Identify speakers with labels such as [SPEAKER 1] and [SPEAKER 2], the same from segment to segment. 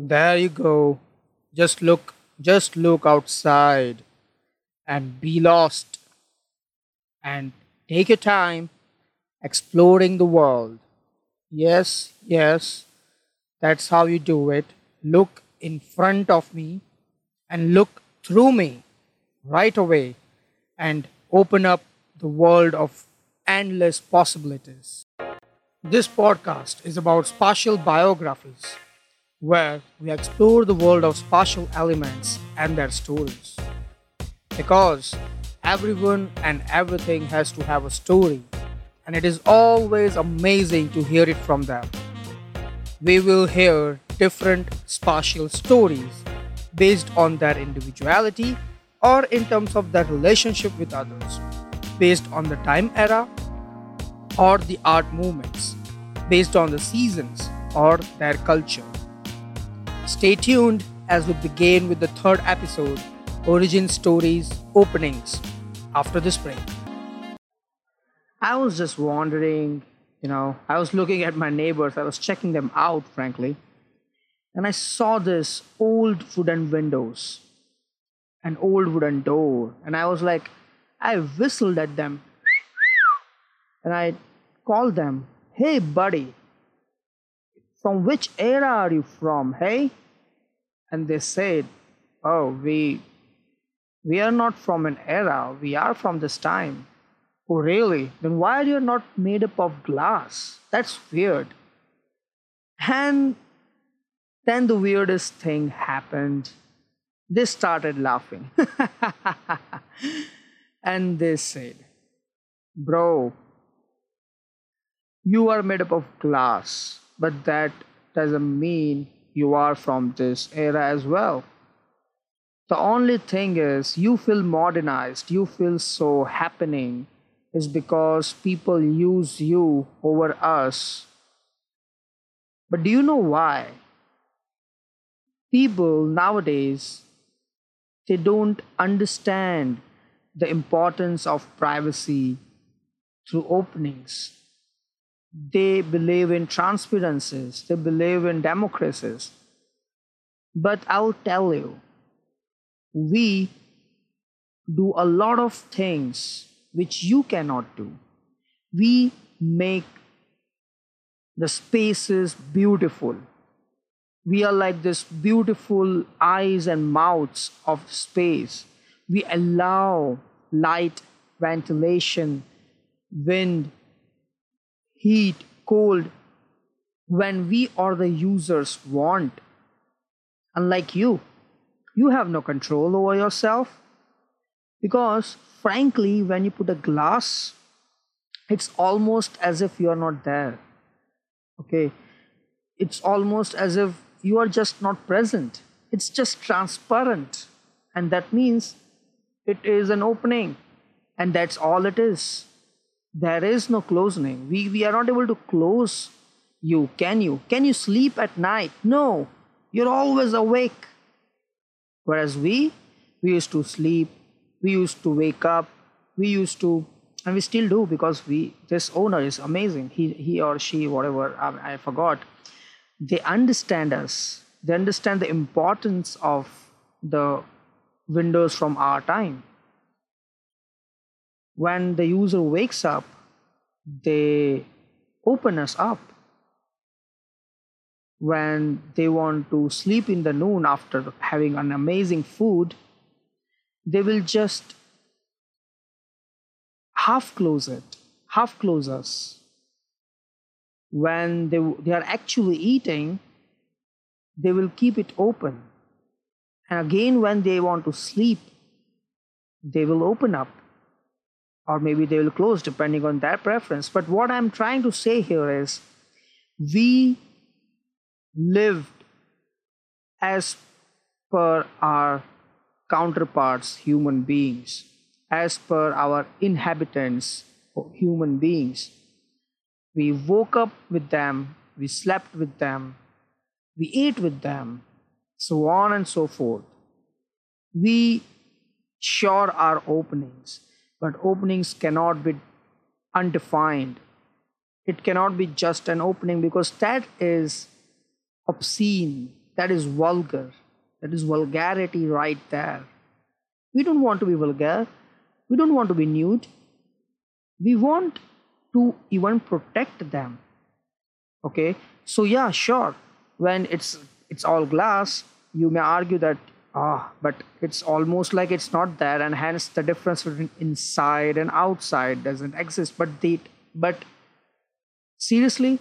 [SPEAKER 1] There you go. Just look outside and be lost and take your time exploring the world. Yes, yes, that's how you do it. Look in front of me and look through me right away and open up the world of endless possibilities. This podcast is about spatial biographies, where we explore the world of spatial elements and their stories. Because everyone and everything has to have a story, and it is always amazing to hear it from them. We will hear different spatial stories based on their individuality or in terms of their relationship with others, based on the time era or the art movements, based on the seasons or their culture. Stay tuned as we begin with the third episode, Origin Stories Openings, after this break. I was just wondering, I was looking at my neighbors, I was checking them out, frankly, and I saw this old wooden windows, an old wooden door, and I was like, I whistled at them and I called them, "Hey, buddy, from which era are you from, hey?" And they said, "Oh, we are not from an era, we are from this time." "Oh, really? Then why are you not made up of glass? That's weird." And then the weirdest thing happened. They started laughing. And they said, "Bro, you are made up of glass, but that doesn't mean you are from this era as well. The only thing is, you feel modernized, you feel so happening, is because people use you over us. But do you know why? People nowadays, they don't understand the importance of privacy through openings. They believe in transparencies, they believe in democracies. But I'll tell you, we do a lot of things which you cannot do. We make the spaces beautiful. We are like this beautiful eyes and mouths of space. We allow light, ventilation, wind, heat, cold when we or the users want. Unlike you have no control over yourself because, frankly, when you put a glass, it's almost as if you are not there. Okay, it's almost as if you are just not present. It's just transparent, and that means it is an opening, and that's all it is. There is no closing. We are not able to close you. Can you? Can you sleep at night? No. You're always awake. Whereas we used to sleep, we used to wake up, we used to, and we still do because this owner is amazing. He or she, whatever, I forgot. They understand us. They understand the importance of the windows from our time. When the user wakes up, they open us up. When they want to sleep in the noon after having an amazing food, they will just half close it, half close us. When they are actually eating, they will keep it open. And again, when they want to sleep, they will open up. Or maybe they will close depending on their preference. But what I'm trying to say here is we lived as per our counterparts, human beings, as per our inhabitants, human beings. We woke up with them, we slept with them, we ate with them, so on and so forth. We sure are openings, but openings cannot be undefined. It cannot be just an opening because that is obscene. that is vulgar. That is vulgarity right there. We don't want to be vulgar. We don't want to be nude. We want to even protect them. Okay, so yeah, sure, when it's all glass, you may argue that, but it's almost like it's not there, and hence the difference between inside and outside doesn't exist. But seriously,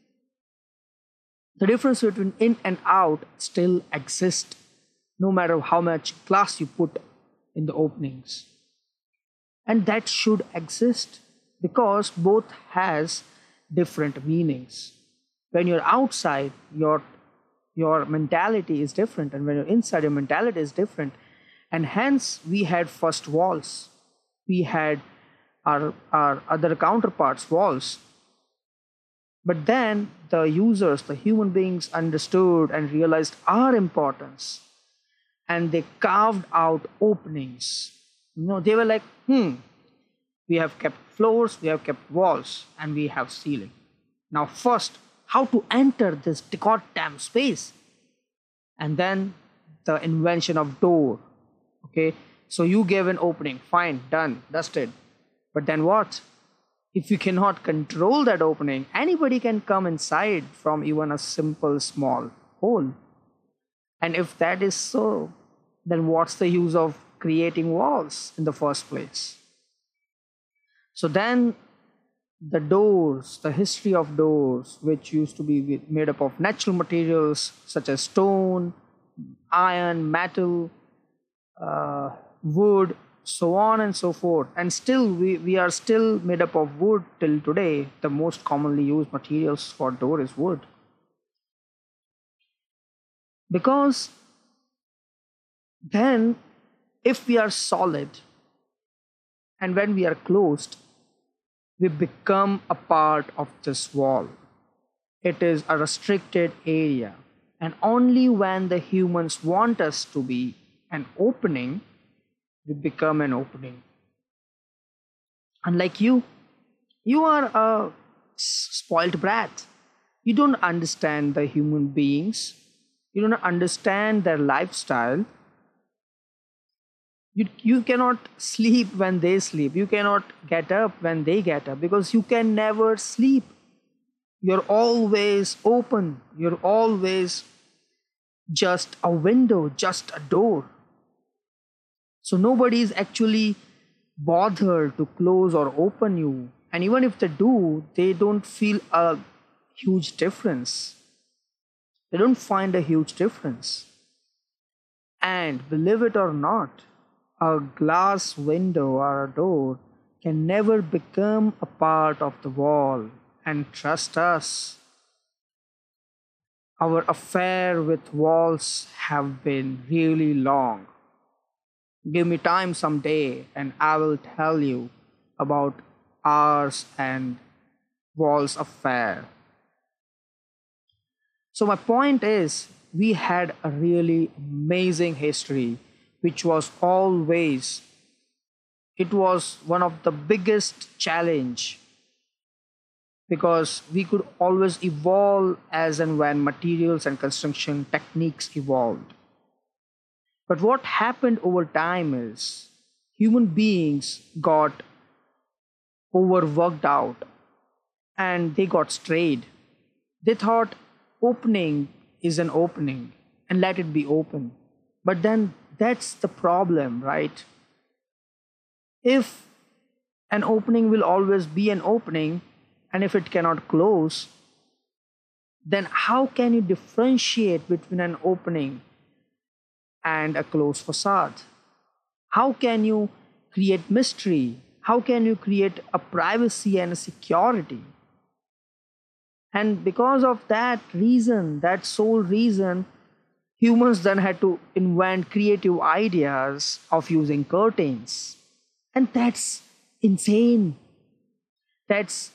[SPEAKER 1] the difference between in and out still exists, no matter how much glass you put in the openings. And that should exist, because both has different meanings. When you're outside, your mentality is different, and when you're inside, your mentality is different. And hence we had first walls, we had our other counterparts walls. But then the users, the human beings, understood and realized our importance, and they carved out openings. They were like, we have kept floors, we have kept walls, and we have ceiling. Now, first, how to enter this goddamn space? And then the invention of door. Okay, so you gave an opening, fine, done, dusted. But then what? If you cannot control that opening, anybody can come inside from even a simple small hole. And if that is so, then what's the use of creating walls in the first place? So then the doors, the history of doors, which used to be made up of natural materials such as stone, iron, metal, wood, so on and so forth. And still, we are still made up of wood till today. The most commonly used materials for door is wood. Because then, if we are solid and when we are closed, we become a part of this wall. It is a restricted area. And only when the humans want us to be an opening, we become an opening. Unlike you, you are a spoiled brat. You don't understand the human beings. You don't understand their lifestyle. You cannot sleep when they sleep. You cannot get up when they get up, because you can never sleep. You're always open. You're always just a window, just a door. So nobody is actually bothered to close or open you. And even if they do, they don't feel a huge difference. They don't find a huge difference. And believe it or not, a glass window or a door can never become a part of the wall. And trust us, our affair with walls have been really long. Give me time someday and I will tell you about ours and walls affair. So my point is, we had a really amazing history, which was always, it was one of the biggest challenge, because we could always evolve as and when materials and construction techniques evolved. But what happened over time is human beings got overworked out and they got strayed. They thought opening is an opening and let it be open. But then that's the problem, right? If an opening will always be an opening, and if it cannot close, then how can you differentiate between an opening and a closed facade? How can you create mystery? How can you create a privacy and a security? And because of that reason, that sole reason, humans then had to invent creative ideas of using curtains. And that's insane. That's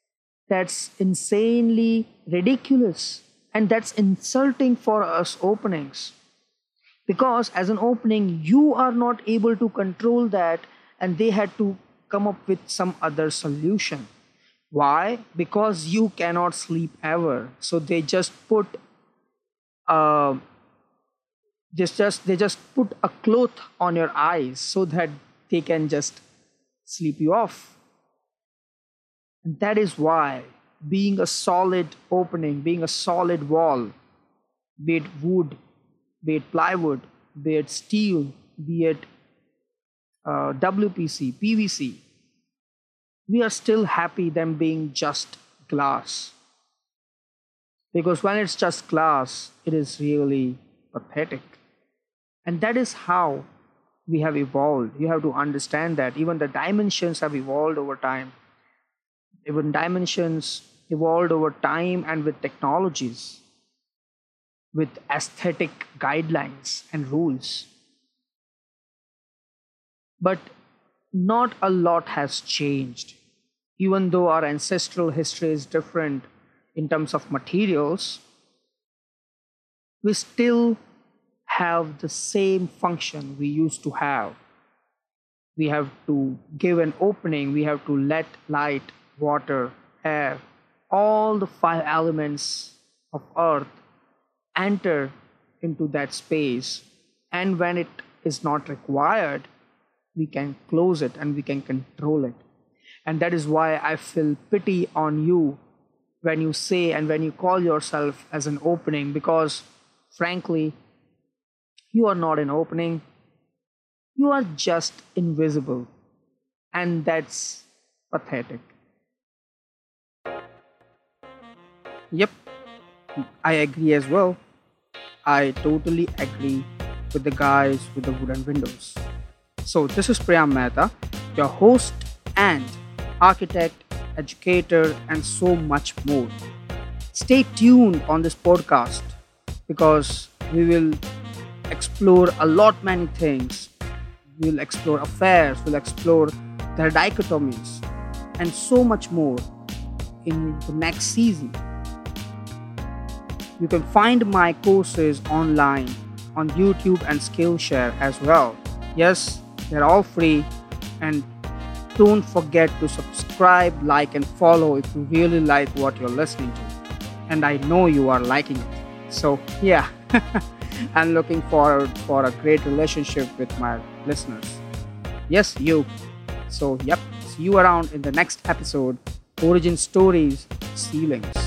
[SPEAKER 1] insanely ridiculous. And that's insulting for us openings. Because as an opening, you are not able to control that, and they had to come up with some other solution. Why? Because you cannot sleep ever. So they just put a They just put a cloth on your eyes so that they can just sleep you off. And that is why being a solid opening, being a solid wall, be it wood, be it plywood, be it steel, be it WPC, PVC, we are still happy than being just glass. Because when it's just glass, it is really pathetic. And that is how we have evolved. You have to understand that even the dimensions have evolved over time. Even dimensions evolved over time and with technologies, with aesthetic guidelines and rules. But not a lot has changed. Even though our ancestral history is different in terms of materials, we still have the same function we used to have. We have to give an opening, we have to let light, water, air, all the five elements of earth enter into that space. And when it is not required, we can close it and we can control it. And that is why I feel pity on you when you say and when you call yourself as an opening, because frankly, you are not an opening, you are just invisible. And that's pathetic. Yep, I agree as well. I totally agree with the guys with the wooden windows. So, this is Priyam Mehta, your host and architect, educator, and so much more. Stay tuned on this podcast because we will explore a lot many things. We'll explore affairs, we'll explore their dichotomies, and so much more in the next season. You can find my courses online on YouTube and Skillshare as well. Yes, they're all free, and don't forget to subscribe, like, and follow if you really like what you're listening to. And I know you are liking it. So, yeah, I'm looking forward for a great relationship with my listeners. Yes, you. So, yep, see you around in the next episode. Origin Stories, Ceilings.